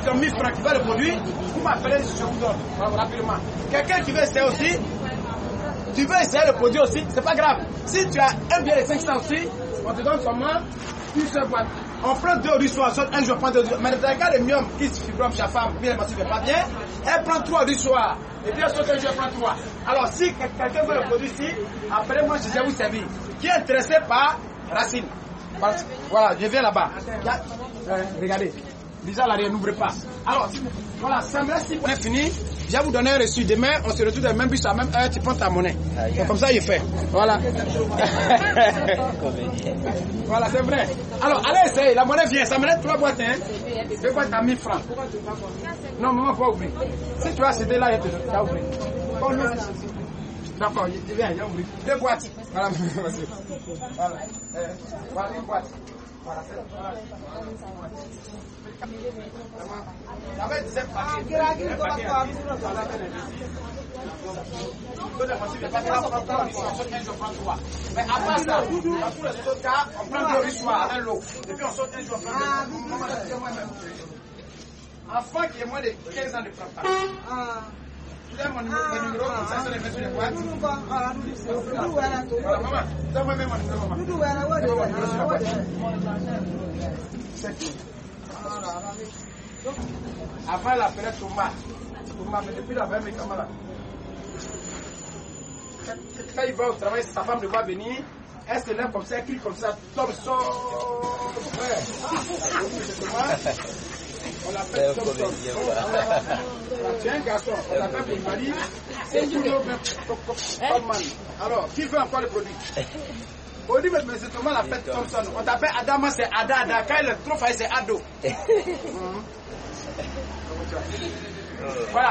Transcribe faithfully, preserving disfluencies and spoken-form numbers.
ton mille francs qui va le produire, vous m'appelez, je vous donne, rapidement. Quelqu'un qui veut essayer aussi, tu veux essayer le produit aussi, c'est pas grave. Si tu as un billet de cinq cents aussi, on te donne seulement une seule boîte. On prend deux riz soir, un jour prend deux riz soir. Mais dans le cas de myome qui se fibrome chez la femme, bien elle ne va pas bien, elle prend trois riz soir. Et puis elle saute un jour, elle prend trois. Alors si quelqu'un veut le produit ici, après moi je vais vous servir. Qui est intéressé par Racine? Voilà, je viens là-bas. Euh, regardez. Déjà l'arrière, n'ouvrez pas. Alors, voilà, ça me laisse, si on est fini, je vais vous donner un reçu. Demain, on se retrouve dans le même bus à la même heure, tu prends ta monnaie. Donc, comme ça, il fait. Voilà. Voilà, c'est vrai. Alors, allez essayer, la monnaie vient, ça me laisse trois boîtes, hein. Deux boîtes à mille francs. Non, maman, faut ouvrir. Si tu as cédé là, il te donne. Ouvrir. Oh, non. D'accord, il vient, il a ouvert. Deux boîtes. Voilà, monsieur. Voilà. Euh, voilà, une boîte. Voilà, c'est voilà. Mais après ça, dans tous les autres cas, on prend deux riz soir avec l'eau. Et puis on saute un jour. Enfant qui est moins de quinze ans ne prend pas. Tu donnes mon numéro, comme ça, je les mets sur les boîtes. Voilà, maman, donne-moi même mon numéro, maman. Donne-moi mon numéro sur la boîte. C'est tout. Avant, elle appelait Thomas. Thomas, mais depuis la veille, mes camarades. Quand il va au travail, sa femme ne va venir. Elle se lève comme ça, elle crie comme ça. Tom sort. On l'appelle Tom Tom. C'est un garçon. On l'appelle pour le mari. C'est toujours Tomman. Alors, qui veut encore le produit? On dit, mais c'est Thomas la fête Thompson. On t'appelle Adama, c'est Ada Ada. Quand il est trop failli, c'est Ado. Voilà.